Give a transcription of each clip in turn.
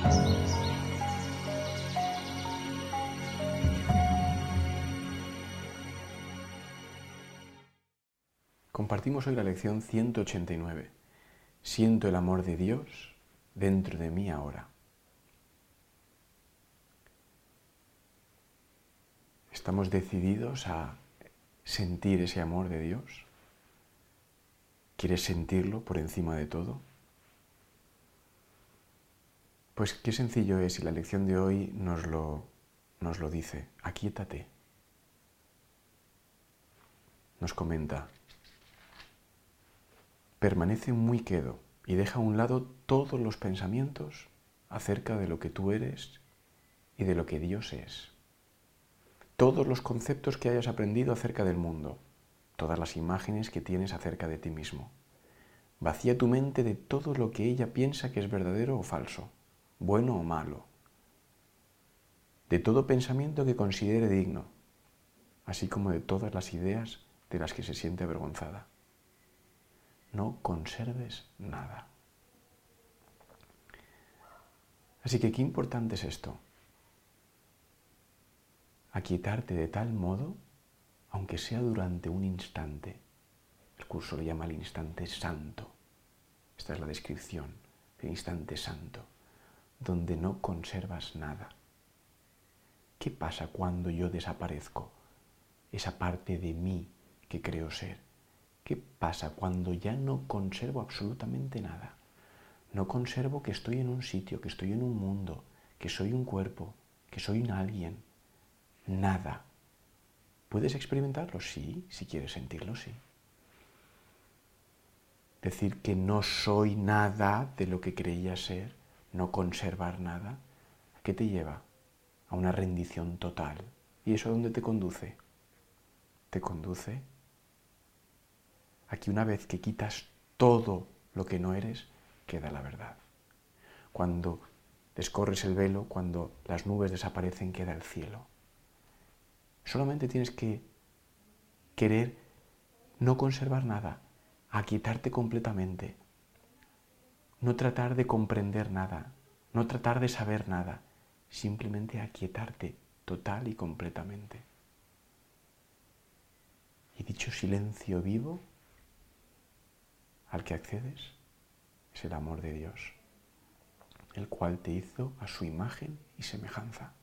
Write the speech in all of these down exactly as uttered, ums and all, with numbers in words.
Compartimos hoy la lección ciento ochenta y nueve. Siento el amor de Dios dentro de mí ahora. ¿Estamos decididos a sentir ese amor de Dios? ¿Quieres sentirlo por encima de todo? Pues qué sencillo es, y la lección de hoy nos lo, nos lo dice. Aquíétate. Nos comenta: permanece muy quedo y deja a un lado todos los pensamientos acerca de lo que tú eres y de lo que Dios es. Todos los conceptos que hayas aprendido acerca del mundo, todas las imágenes que tienes acerca de ti mismo. Vacía tu mente de todo lo que ella piensa que es verdadero o falso, bueno o malo, de todo pensamiento que considere digno, así como de todas las ideas de las que se siente avergonzada. No conserves nada. Así que qué importante es esto. Aquietarte de tal modo, aunque sea durante un instante. El curso lo llama el instante santo. Esta es la descripción del instante santo, donde no conservas nada. ¿Qué pasa cuando yo desaparezco? Esa parte de mí que creo ser. ¿Qué pasa cuando ya no conservo absolutamente nada? No conservo que estoy en un sitio, que estoy en un mundo, que soy un cuerpo, que soy un alguien. Nada. ¿Puedes experimentarlo? Sí, si quieres sentirlo, sí. Decir que no soy nada de lo que creía ser, no conservar nada, ¿a qué te lleva? A una rendición total. ¿Y eso a dónde te conduce? Te conduce a que una vez que quitas todo lo que no eres, queda la verdad. Cuando descorres el velo, cuando las nubes desaparecen, queda el cielo. Solamente tienes que querer no conservar nada, aquietarte completamente, no tratar de comprender nada, no tratar de saber nada, simplemente aquietarte total y completamente. Y dicho silencio vivo al que accedes es el amor de Dios, el cual te hizo a su imagen y semejanza.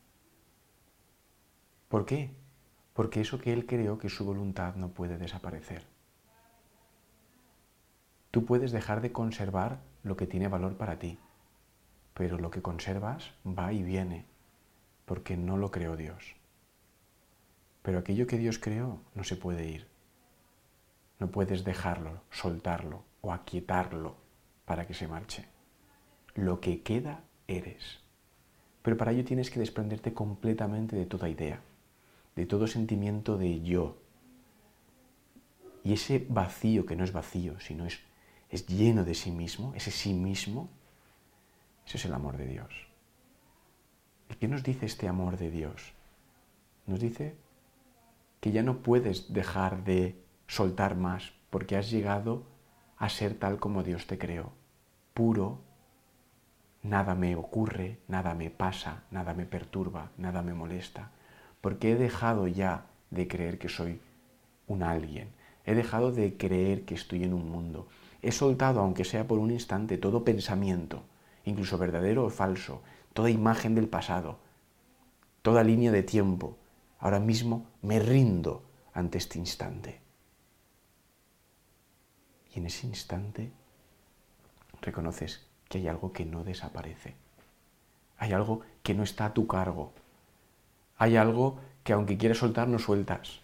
¿Por qué? Porque eso que Él creó, que su voluntad no puede desaparecer. Tú puedes dejar de conservar lo que tiene valor para ti, pero lo que conservas va y viene, porque no lo creó Dios. Pero aquello que Dios creó no se puede ir. No puedes dejarlo, soltarlo o aquietarlo para que se marche. Lo que queda eres. Pero para ello tienes que desprenderte completamente de toda idea, de todo sentimiento de yo. Y ese vacío, que no es vacío, sino es, es lleno de sí mismo, ese sí mismo, ese es el amor de Dios. ¿Y qué nos dice este amor de Dios? Nos dice que ya no puedes dejar de soltar más porque has llegado a ser tal como Dios te creó, puro. Nada me ocurre, nada me pasa, nada me perturba, nada me molesta, porque he dejado ya de creer que soy un alguien, he dejado de creer que estoy en un mundo, he soltado, aunque sea por un instante, todo pensamiento, incluso verdadero o falso, toda imagen del pasado, toda línea de tiempo. Ahora mismo me rindo ante este instante. Y en ese instante reconoces que hay algo que no desaparece. Hay algo que no está a tu cargo. Hay algo que aunque quieras soltar, no sueltas.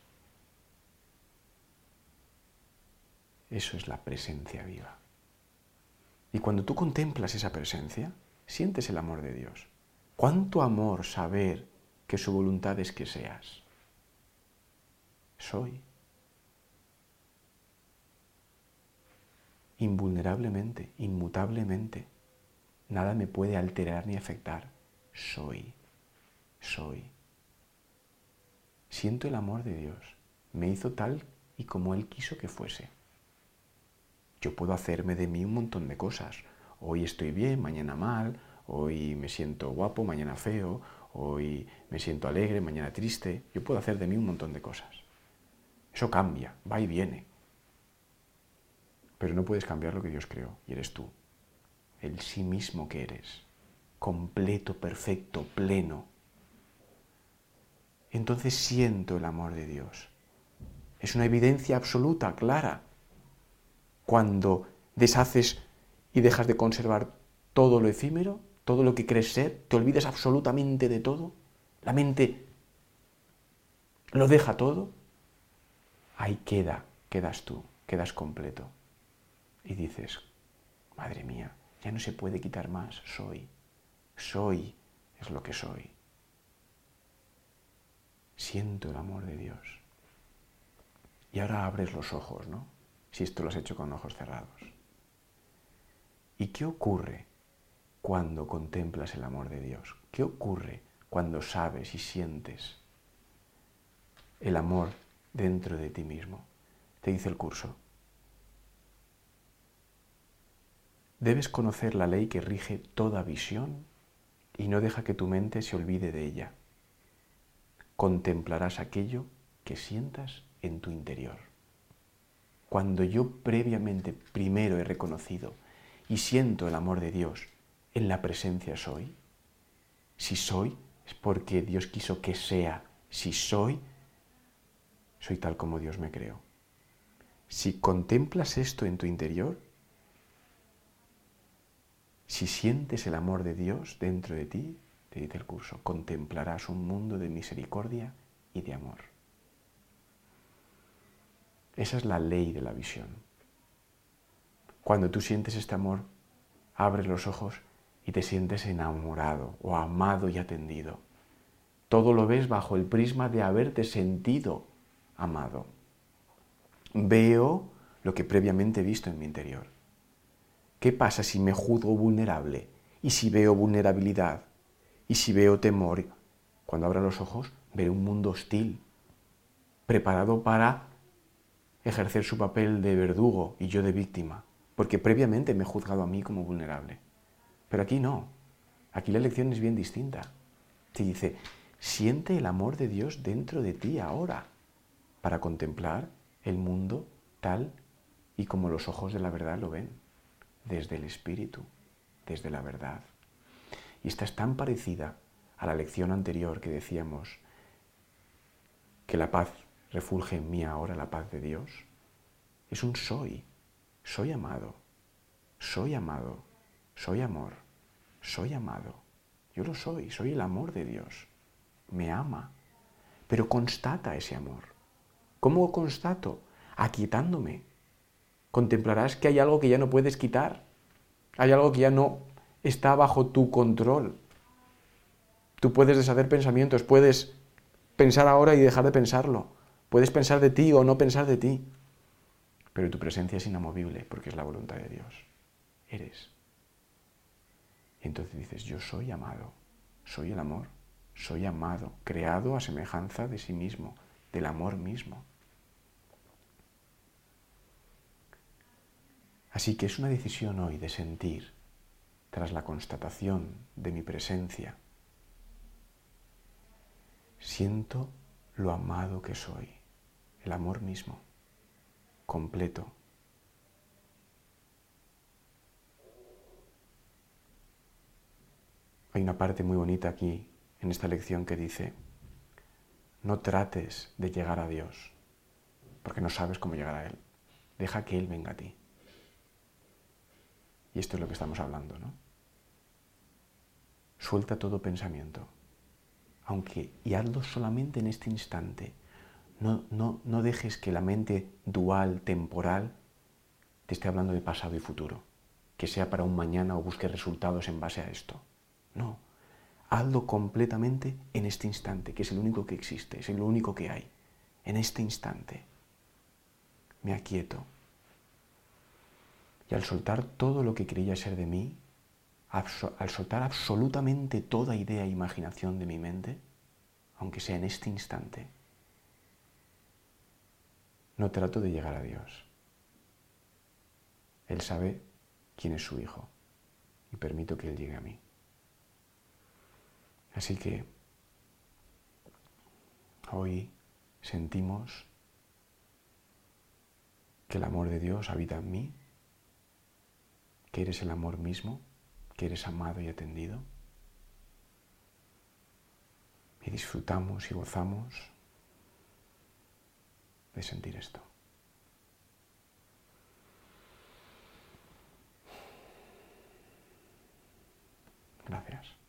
Eso es la presencia viva. Y cuando tú contemplas esa presencia, sientes el amor de Dios. ¿Cuánto amor saber que su voluntad es que seas? Soy. Invulnerablemente, inmutablemente. Nada me puede alterar ni afectar. Soy. Soy. Siento el amor de Dios. Me hizo tal y como Él quiso que fuese. Yo puedo hacerme de mí un montón de cosas. Hoy estoy bien, mañana mal. hoy me siento guapo, mañana feo, hoy me siento alegre, mañana triste. Yo puedo hacer de mí un montón de cosas. Eso cambia, va y viene. Pero no puedes cambiar lo que Dios creó, y eres tú, el sí mismo que eres, completo, perfecto, pleno. Entonces siento el amor de Dios. Es una evidencia absoluta, clara. Cuando deshaces y dejas de conservar todo lo efímero, todo lo que crees ser, te olvidas absolutamente de todo, la mente lo deja todo, ahí queda, quedas tú, quedas completo. Y dices, madre mía, ya no se puede quitar más, soy, soy es lo que soy. Siento el amor de Dios. Y ahora abres los ojos, ¿no? Si esto lo has hecho con ojos cerrados. ¿Y qué ocurre cuando contemplas el amor de Dios? ¿Qué ocurre cuando sabes y sientes el amor dentro de ti mismo? Te dice el curso. Debes conocer la ley que rige toda visión y no deja que tu mente se olvide de ella. Contemplarás aquello que sientas en tu interior. Cuando yo previamente primero he reconocido y siento el amor de Dios en la presencia soy, si soy es porque Dios quiso que sea, si soy, soy tal como Dios me creó. Si contemplas esto en tu interior, si sientes el amor de Dios dentro de ti, te dice el curso, contemplarás un mundo de misericordia y de amor. Esa es la ley de la visión. Cuando tú sientes este amor, abres los ojos y te sientes enamorado o amado y atendido. Todo lo ves bajo el prisma de haberte sentido amado. Veo lo que previamente he visto en mi interior. ¿Qué pasa si me juzgo vulnerable? ¿Y si veo vulnerabilidad? ¿Y si veo temor? Cuando abra los ojos, veré un mundo hostil, preparado para ejercer su papel de verdugo y yo de víctima, porque previamente me he juzgado a mí como vulnerable. Pero aquí no. Aquí la lección es bien distinta. Te dice, siente el amor de Dios dentro de ti ahora, para contemplar el mundo tal y como los ojos de la verdad lo ven, desde el Espíritu, desde la verdad. Y esta es tan parecida a la lección anterior que decíamos que la paz refulge en mí ahora, la paz de Dios. Es un soy, soy amado, soy amado, soy amor, soy amado. Yo lo soy, soy el amor de Dios. Me ama, pero constata ese amor. ¿Cómo constato? Aquietándome. Contemplarás que hay algo que ya no puedes quitar. Hay algo que ya no está bajo tu control. Tú puedes deshacer pensamientos, puedes pensar ahora y dejar de pensarlo. Puedes pensar de ti o no pensar de ti. Pero tu presencia es inamovible porque es la voluntad de Dios. Eres. Y entonces dices, yo soy amado, soy el amor, soy amado, creado a semejanza de sí mismo, del amor mismo. Así que es una decisión hoy de sentir, tras la constatación de mi presencia, siento lo amado que soy, el amor mismo, completo. Hay una parte muy bonita aquí, en esta lección, que dice, no trates de llegar a Dios, porque no sabes cómo llegar a Él. Deja que Él venga a ti. Y esto es lo que estamos hablando, ¿no? Suelta todo pensamiento, aunque, y hazlo solamente en este instante. No, no, no dejes que la mente dual, temporal, te esté hablando de pasado y futuro, que sea para un mañana o busque resultados en base a esto. No, hazlo completamente en este instante, que es el único que existe, es el único que hay. En este instante me aquieto. Y al soltar todo lo que creía ser de mí, al soltar absolutamente toda idea e imaginación de mi mente, aunque sea en este instante, no trato de llegar a Dios. Él sabe quién es su Hijo y permito que Él llegue a mí. Así que hoy sentimos que el amor de Dios habita en mí, que eres el amor mismo, que eres amado y atendido. Y disfrutamos y gozamos de sentir esto. Gracias.